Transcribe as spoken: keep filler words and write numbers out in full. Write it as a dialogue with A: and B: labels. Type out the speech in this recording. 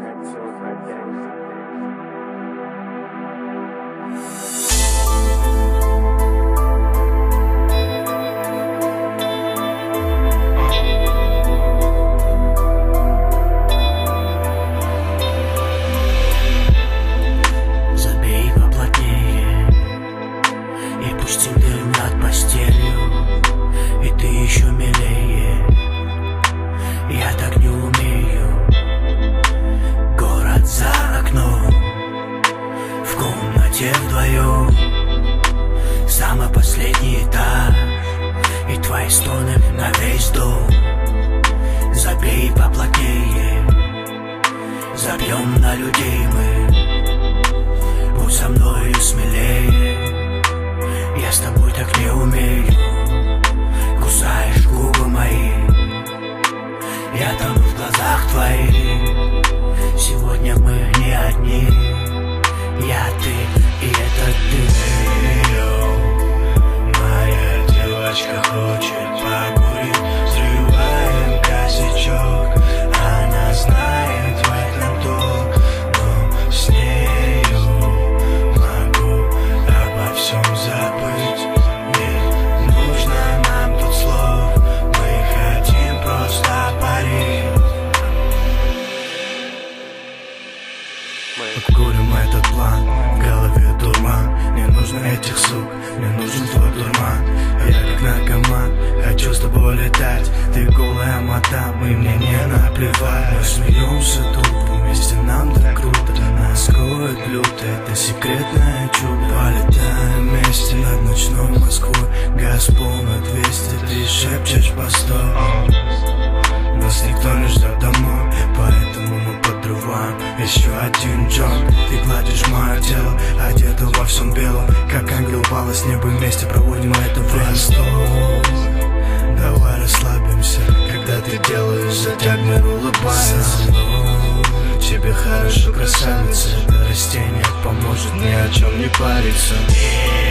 A: Вдвоем самый последний этаж, и твои стоны на весь дом. Забей поплотнее, забьем на людей мы. Будь со мною смелее, я с тобой так не умею. Кусаешь губы мои, я тону в глазах твоих. Сегодня мы не одни, я, ты и это ты.
B: Моя девочка хочет покурить, взрываем косячок. Она знает в этом толк, но с нею могу обо всем забыть. Не нужно нам тут слов, мы хотим просто парить.
C: Обкурим этот план, в голове дурман. Не нужно этих сук, мне нужен твой дурман. Я как наркоман, хочу с тобой летать. Ты голая мадам, и мне не наплевать. Мы смеемся тупо, вместе нам так круто. Нас кроет люто, это секретное чудо. Полетаем вместе над ночной Москвой. Газ полный двести, ты шепчешь постой. Нас никто не ждет домой, поэтому мы подрываем еще один джон. Ты гладишь мое тело, одета во всем белом, как ангел упала с неба, вместе проводим это время. Постой, давай расслабимся, когда ты делаешь затяг, мир улыбается. Тебе хорошо, красавица, это растение поможет ни о чем не париться.